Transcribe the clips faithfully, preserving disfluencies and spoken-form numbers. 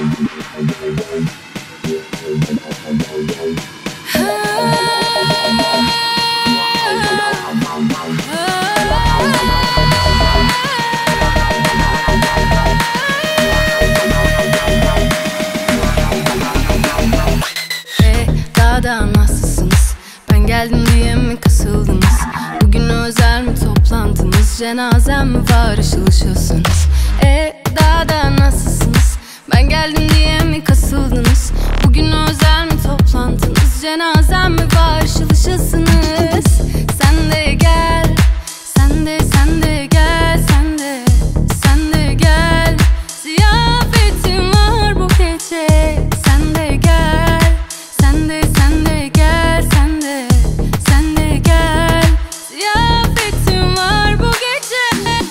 Daha nasılsınız? Ben geldim diye mi kasıldınız? Bugün özel mi toplantınız? Cenazem mi var, ışıl ışılsınız? E daha da nasılsınız? Ben geldim diye mi kasıldınız? Bugün özel mi toplantınız? Cenazem mi var, ışıl ışılsınız? Sen de gel, sen de sen de gel, sen de sen de gel. Ziyafetim var bu gece. Sen de gel, sen de sen de gel, sen de sen de gel. Ziyafetim var bu gece.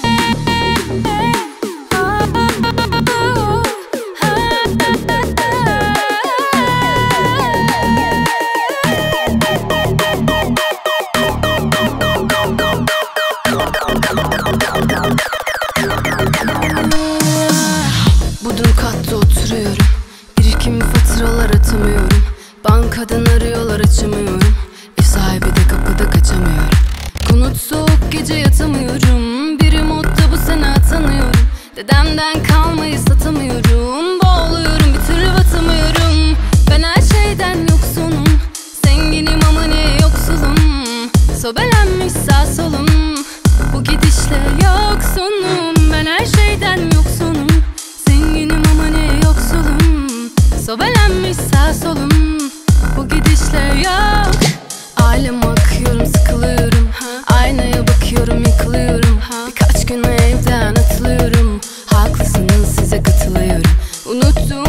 Bodrum katta oturuyorum. Birikimli faturalar atamıyorum. Bankadan arıyorlar, açamıyorum. Ev sahibi de kapıda, kaçamıyorum. Konut soğuk, gece yatamıyorum. Bir modda bu sene atanıyorum. Dedemden kalmayı satamıyorum. Boğuluyorum, bir türlü batamıyorum. Ben her şeyden yoksunum. Zenginim ama ne yoksulum. Sobelenmiş sağ solum. Bu gidişle yoksunum. Ben her şeyden yoksunum. Zenginim ama ne yoksulum. Sobelenmiş sağ solum. Bu gidişle yok. Aileme akıyorum, sıkılıyorum. Aynaya bakıyorum, yıkılıyorum. Birkaç gün evden atılıyorum. Haklısınız, size katılıyorum. Unuttum